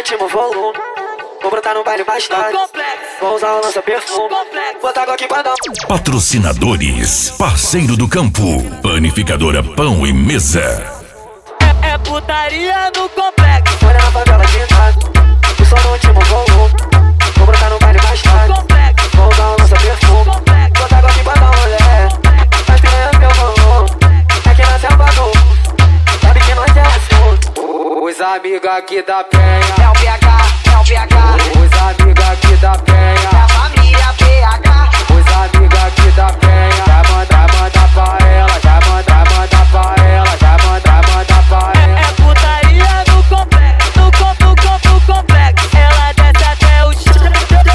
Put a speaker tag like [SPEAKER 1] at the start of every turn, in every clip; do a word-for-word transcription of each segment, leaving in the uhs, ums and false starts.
[SPEAKER 1] último volume. Vou brotar no baile mais tarde. Vou usar o lança-perfume. Botar água aqui pra dar.
[SPEAKER 2] Patrocinadores, parceiro do campo, Panificadora Pão e Mesa.
[SPEAKER 1] É, é putaria no complexo. Olha na favela de casa. O som no último volume. Vou brotar no baile mais tarde. Vou usar o lança-perfume. Botar água aqui pra dar um rolé. Mas piranha meu volume. É que nasce a bagunça. Sabe que nós é assunto. Os amigos aqui da penha.
[SPEAKER 3] É o P H, é o P H.
[SPEAKER 1] Os amigos aqui da penha.
[SPEAKER 3] É a família P H.
[SPEAKER 1] Os amigos aqui da penha. Já manda, manda pra ela. Já manda, manda pra ela. Já manda, manda pra ela. É, é putaria no complexo. No com, no com, no complexo. Ela desce até o chão.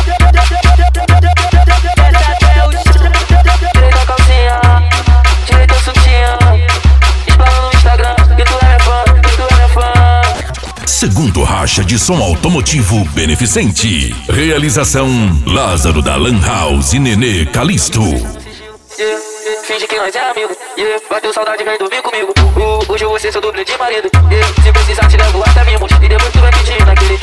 [SPEAKER 1] Desce até o chão. Direita a calcinha, direita o sutiã. Explana no Instagram. E tu é minha fã, e tu é minha fã.
[SPEAKER 2] Segundo Racha de Som Automotivo Beneficente. Realização Lázaro da Lan House e Nenê Calisto.
[SPEAKER 1] Yeah, finge que nós é amigo. Yeah, bateu saudade, vem dormir comigo. Uh, hoje eu vou ser seu dublê de marido. Yeah, se precisar te levo até mimos. E depois tu vai pedir naquele